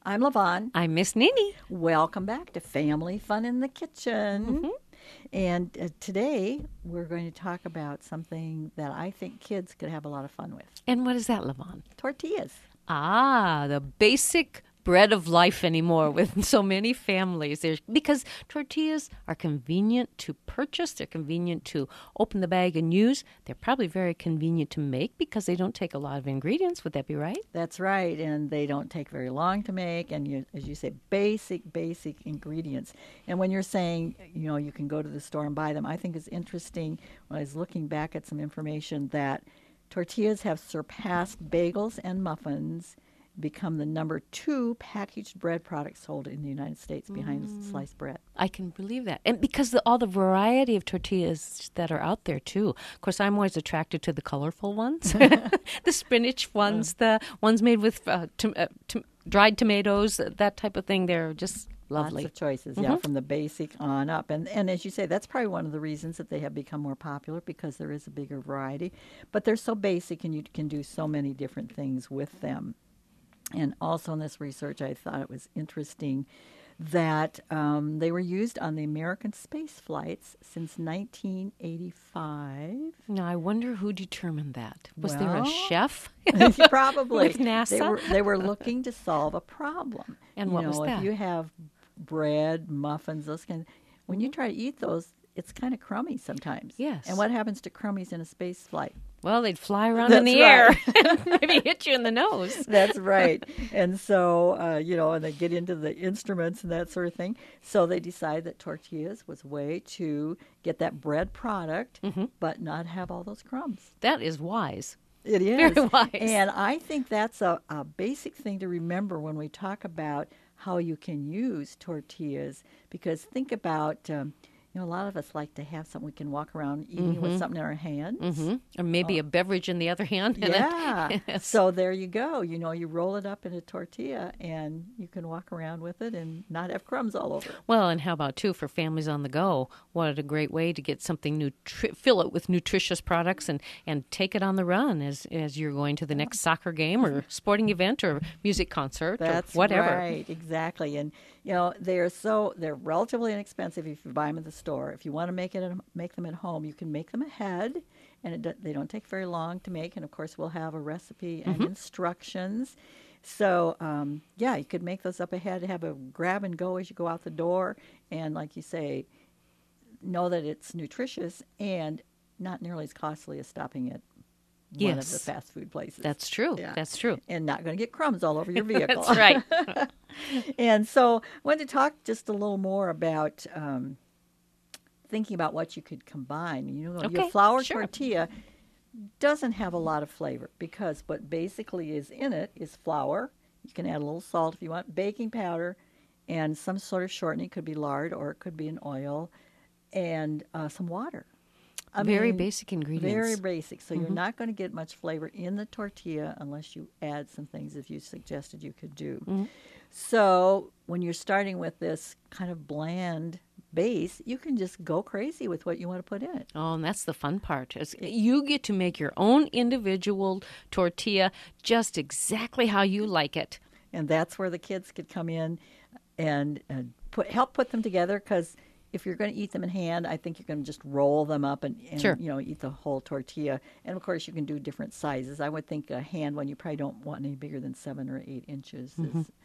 I'm Levon. I'm Miss Nini. Welcome back to Family Fun in the Kitchen. Mm-hmm. And today we're going to talk about something that I think kids could have a lot of fun with. And what is that, Levon? Tortillas. Ah, the basic bread of life anymore with so many families. Because tortillas are convenient to purchase. They're convenient to open the bag and use. They're probably very convenient to make because they don't take a lot of ingredients. Would that be right? That's right. And they don't take very long to make. And as you say, basic ingredients. And when you're saying, you can go to the store and buy them, I think it's interesting when I was looking back at some information that tortillas have surpassed bagels and muffins, become the number 2 packaged bread product sold in the United States behind sliced bread. I can believe that. And because all the variety of tortillas that are out there, too. Of course, I'm always attracted to the colorful ones, the spinach ones, the ones made with dried tomatoes, that type of thing. They're just lovely. Lots of choices, yeah, from the basic on up. And as you say, that's probably one of the reasons that they have become more popular, because there is a bigger variety. But they're so basic, and you can do so many different things with them. And also in this research, I thought it was interesting that they were used on the American space flights since 1985. Now, I wonder who determined that. Was there a chef? Probably. With NASA? They were looking to solve a problem. And what was that? If you have bread, muffins, those kind of, when you try to eat those, it's kind of crummy sometimes. Yes. And what happens to crummies in a space flight? Well, they'd fly around in the air and maybe hit you in the nose. That's right. And so, and they get into the instruments and that sort of thing. So they decide that tortillas was a way to get that bread product, but not have all those crumbs. That is wise. It is. Very wise. And I think that's a basic thing to remember when we talk about how you can use tortillas, because think about... a lot of us like to have something we can walk around eating with something in our hands. Or maybe a beverage in the other hand. Yeah. Yes. So there you go. You roll it up in a tortilla and you can walk around with it and not have crumbs all over. Well, and how about, too, for families on the go? What a great way to get something, fill it with nutritious products and take it on the run as you're going to the next soccer game or sporting event or music concert or whatever. That's right. Exactly. And, they're relatively inexpensive if you buy them at the store. If you want to make them at home, you can make them ahead, and they don't take very long to make. And of course, we'll have a recipe and instructions. So, you could make those up ahead, have a grab and go as you go out the door, and like you say, know that it's nutritious and not nearly as costly as stopping at one of the fast food places. That's true. Yeah. That's true. And not going to get crumbs all over your vehicle. That's right. And so I wanted to talk just a little more about thinking about what you could combine. Your flour tortilla doesn't have a lot of flavor because what basically is in it is flour. You can add a little salt if you want, baking powder, and some sort of shortening. It could be lard or it could be an oil, and some water. Very basic ingredients. Very basic. So you're not going to get much flavor in the tortilla unless you add some things that you suggested you could do. So when you're starting with this kind of bland base, you can just go crazy with what you want to put in it. Oh, and that's the fun part. You get to make your own individual tortilla just exactly how you like it. And that's where the kids could come in and help put them together, because if you're going to eat them in hand, I think you're going to just roll them up and sure. Eat the whole tortilla. And, of course, you can do different sizes. I would think a hand one you probably don't want any bigger than 7 or 8 inches.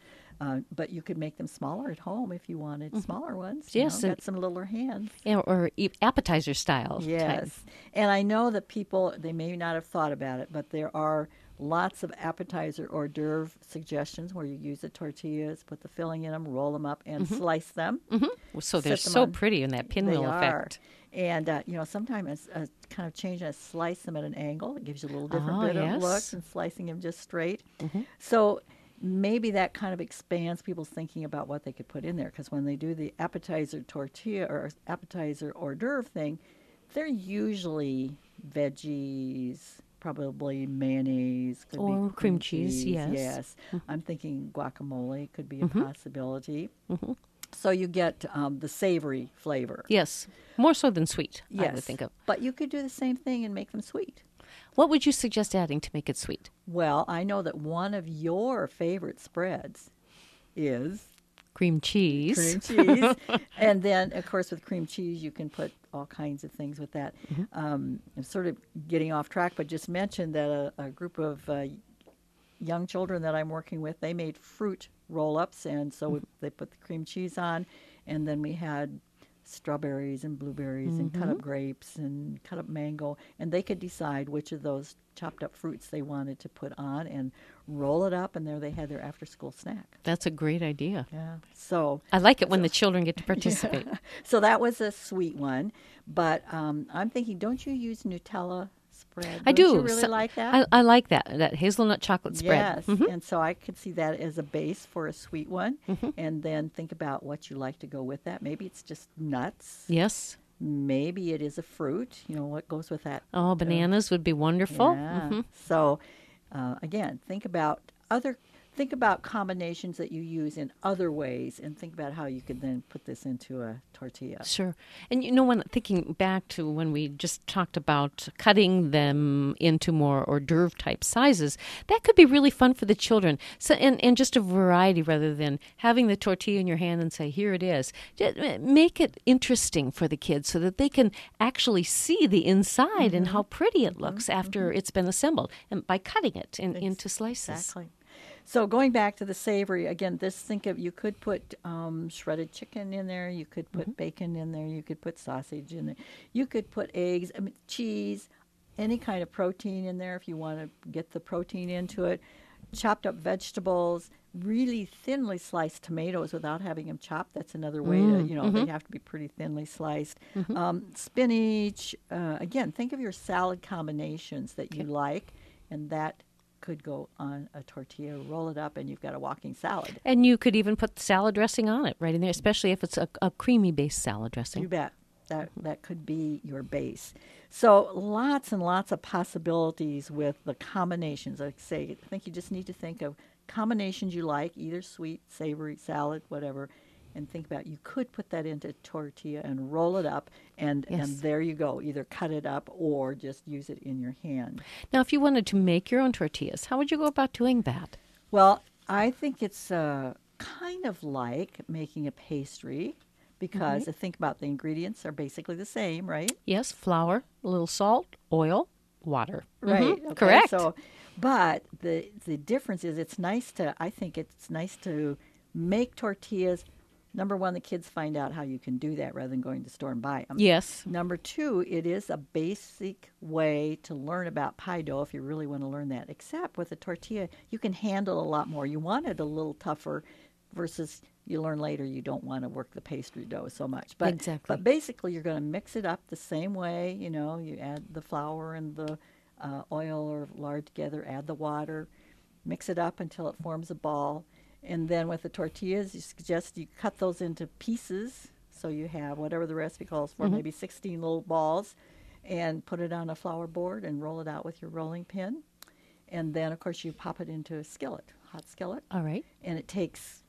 But you could make them smaller at home if you wanted smaller ones. Yes. Got some littler hands. Or appetizer style. Yes. Type. And I know that people, they may not have thought about it, but there are lots of appetizer hors d'oeuvre suggestions where you use the tortillas, put the filling in them, roll them up, and slice them. So they're so pretty in that pinwheel effect. And, sometimes a kind of change and slice them at an angle. It gives you a little different bit of look than slicing them just straight. So maybe that kind of expands people's thinking about what they could put in there, because when they do the appetizer tortilla or appetizer hors d'oeuvre thing, they're usually veggies, probably mayonnaise. Could or be cream cheese, yes. Yes. I'm thinking guacamole could be a possibility. So you get the savory flavor. Yes, more so than sweet, yes. I would think of. But you could do the same thing and make them sweet. What would you suggest adding to make it sweet? Well, I know that one of your favorite spreads is Cream cheese. cream cheese. And then, of course, with cream cheese, you can put all kinds of things with that. I'm sort of getting off track, but just mentioned that a group of young children that I'm working with, they made fruit roll-ups, and so they put the cream cheese on, and then we had strawberries and blueberries and cut up grapes and cut up mango, and they could decide which of those chopped up fruits they wanted to put on and roll it up, and there they had their after-school snack. That's a great idea. Yeah. So I like it when the children get to participate. so that was a sweet one, but I'm thinking, don't you use Nutella spread? I Don't do. you really So- like that? I like that hazelnut chocolate spread. Yes, and so I could see that as a base for a sweet one, and then think about what you like to go with that. Maybe it's just nuts. Yes. Maybe it is a fruit. You know, what goes with that? Oh, bananas would be wonderful. Yeah. So, again, think about combinations that you use in other ways, and think about how you could then put this into a tortilla. Sure. And you know, when thinking back to when we just talked about cutting them into more hors d'oeuvre type sizes, that could be really fun for the children. So, and just a variety rather than having the tortilla in your hand and say, here it is. Just make it interesting for the kids so that they can actually see the inside and how pretty it looks after it's been assembled, and by cutting it into slices. Exactly. So going back to the savory again, you could put shredded chicken in there, you could put bacon in there, you could put sausage in there, you could put eggs, cheese, any kind of protein in there if you want to get the protein into it. Chopped up vegetables, really thinly sliced tomatoes without having them chopped. That's another way to, they have to be pretty thinly sliced. Spinach. Again, think of your salad combinations that you like, and that could go on a tortilla, roll it up, and you've got a walking salad. And you could even put salad dressing on it right in there, especially if it's a creamy-based salad dressing. You bet. That could be your base. So lots and lots of possibilities with the combinations. Like I say, I think you just need to think of combinations you like, either sweet, savory, salad, whatever, and think about you could put that into tortilla and roll it up, and there you go. Either cut it up or just use it in your hand. Now, if you wanted to make your own tortillas, how would you go about doing that? Well, I think it's kind of like making a pastry, because I think about the ingredients are basically the same, right? Yes, flour, a little salt, oil, water. Right. Okay, Okay. correct. So, but the difference is I think it's nice to make tortillas. Number one, the kids find out how you can do that rather than going to the store and buy them. Yes. Number two, it is a basic way to learn about pie dough if you really want to learn that. Except with a tortilla, you can handle a lot more. You want it a little tougher versus you learn later you don't want to work the pastry dough so much. But, Exactly. But basically, you're going to mix it up the same way. You add the flour and the oil or lard together, add the water, mix it up until it forms a ball. And then with the tortillas, you suggest you cut those into pieces. So you have whatever the recipe calls for, maybe 16 little balls, and put it on a flour board and roll it out with your rolling pin. And then, of course, you pop it into a skillet, hot skillet. All right. And it takes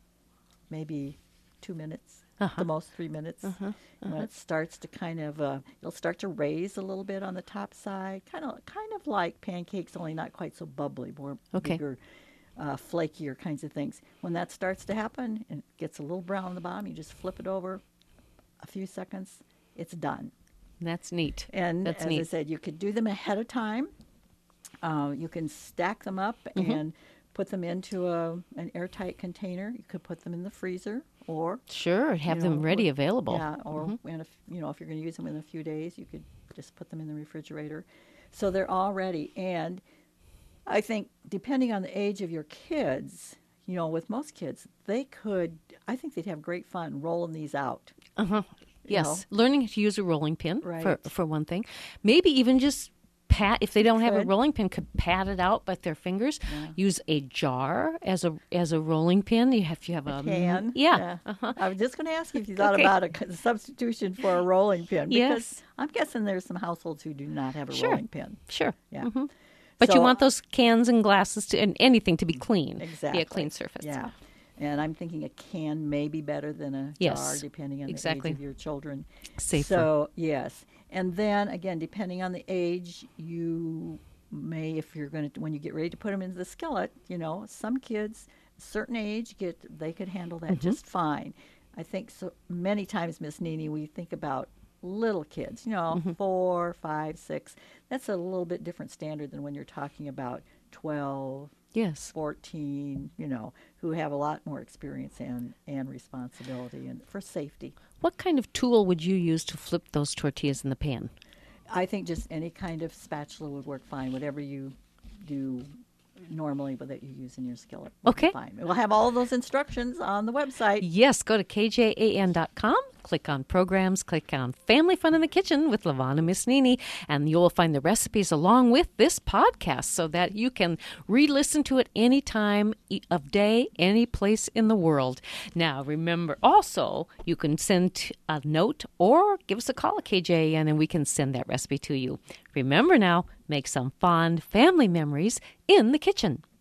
maybe 2 minutes, the most 3 minutes. And when it starts to kind of, it'll start to raise a little bit on the top side, kind of like pancakes, only not quite so bubbly, more bigger, flakier kinds of things. When that starts to happen and it gets a little brown on the bottom, you just flip it over a few seconds, it's done. That's neat. And That's as neat. I said, you could do them ahead of time. You can stack them up and put them into an airtight container. You could put them in the freezer, or Sure, have them ready, available. yeah, or and if you're going to use them in a few days, you could just put them in the refrigerator. So they're all ready. And I think depending on the age of your kids, with most kids, I think they'd have great fun rolling these out. Yes, learning to use a rolling pin Right. for one thing. Maybe even just pat, if they don't have a Could. rolling pin, could pat it out with their fingers. Use a jar as a rolling pin. If you have a Can. Yeah. I was just going to ask you if you thought Okay. about a substitution for a rolling pin. Because Yes. I'm guessing there's some households who do not have a Sure. rolling pin. Sure. Yeah. But So- you want those cans and glasses and anything to be clean. Exactly. Be a clean surface. Yeah. And I'm thinking a can may be better than a Yes, jar, depending on exactly. the age of your children. Safer. So, yes. And then, again, depending on the age, you may, if you're going to, when you get ready to put them into the skillet, some kids certain age, they could handle that just fine. I think so many times, Miss Nini, we think about little kids, 4, 5, 6. That's a little bit different standard than when you're talking about 12, Yes. 14, who have a lot more experience and responsibility and for safety. What kind of tool would you use to flip those tortillas in the pan? I think just any kind of spatula would work fine, whatever you do normally but that you use in your skillet. Okay. Fine. We'll have all of those instructions on the website. Yes, go to kjan.com, click on programs, click on Family Fun in the Kitchen with Levon and Miss Nini, and you will find the recipes along with this podcast so that you can re-listen to it any time of day, any place in the world. Now, remember, also, you can send a note or give us a call at KJAN and we can send that recipe to you. Remember now, make some fond family memories in the kitchen.